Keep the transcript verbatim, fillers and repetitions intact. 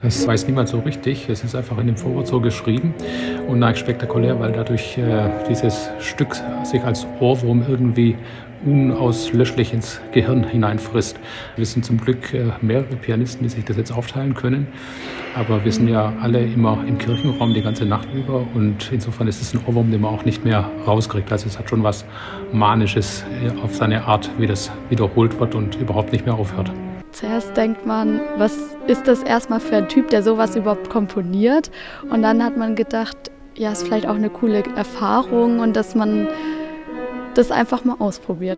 Das weiß niemand so richtig. Es ist einfach in dem Vorwort so geschrieben und neigt spektakulär, weil dadurch äh, dieses Stück sich als Ohrwurm irgendwie unauslöschlich ins Gehirn hineinfrisst. Wir sind zum Glück äh, mehrere Pianisten, die sich das jetzt aufteilen können. Aber wir sind ja alle immer im Kirchenraum die ganze Nacht über und insofern ist es ein Ohrwurm, den man auch nicht mehr rauskriegt. Also es hat schon was Manisches äh, auf seine Art, wie das wiederholt wird und überhaupt nicht mehr aufhört. Zuerst denkt man, was ist das erstmal für ein Typ, der sowas überhaupt komponiert? Und dann hat man gedacht, ja, ist vielleicht auch eine coole Erfahrung und dass man das einfach mal ausprobiert.